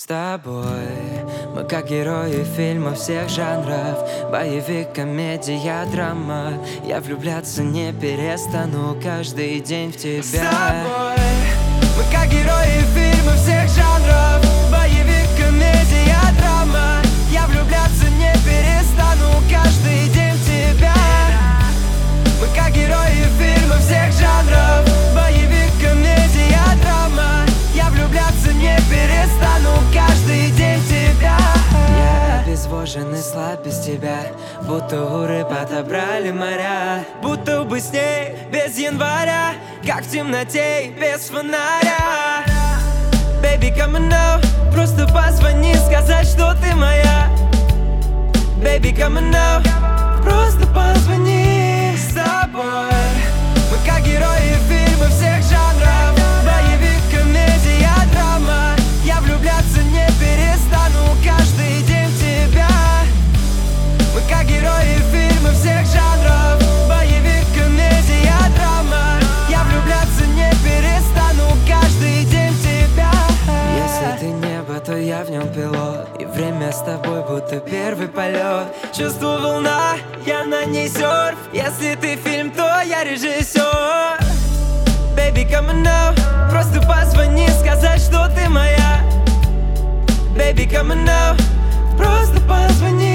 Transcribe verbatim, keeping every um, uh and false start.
С тобой мы как герои фильмов всех жанров. Боевик, комедия, драма. Я влюбляться не перестану каждый день в тебя. С тобой мы как герои фильмов всех жанров. Боевик, комедия, драма. Я влюбляться не перестану каждый день в тебя. Мы как герои фильмов всех жанров. Боевик, комедия, драма. Я влюбляться не перестану каждый день в тебя. Я обезвожен и слаб без тебя, будто у рыб отобрали моря. Будто бы с ней без января, как в темноте без фонаря. Baby, come on now, просто позвони, сказать, что ты моя. Baby, come on now, просто позвони. С тобой мы как герои фильмов всех жанров. Боевик, комедия, драма. Я влюбляться не перестану каждый день в тебя. Мы как герои фильмов всех жанров. Боевик, комедия, драма. Я влюбляться не перестану каждый день в тебя. Если ты небо, то я в нем пилот, и время с тобой будто первый полет. Чувство волна, я на ней серф. Если ты фильм, то я режиссер. Baby, come on now, просто позвони, сказать, что ты моя. Baby, come on now, просто позвони.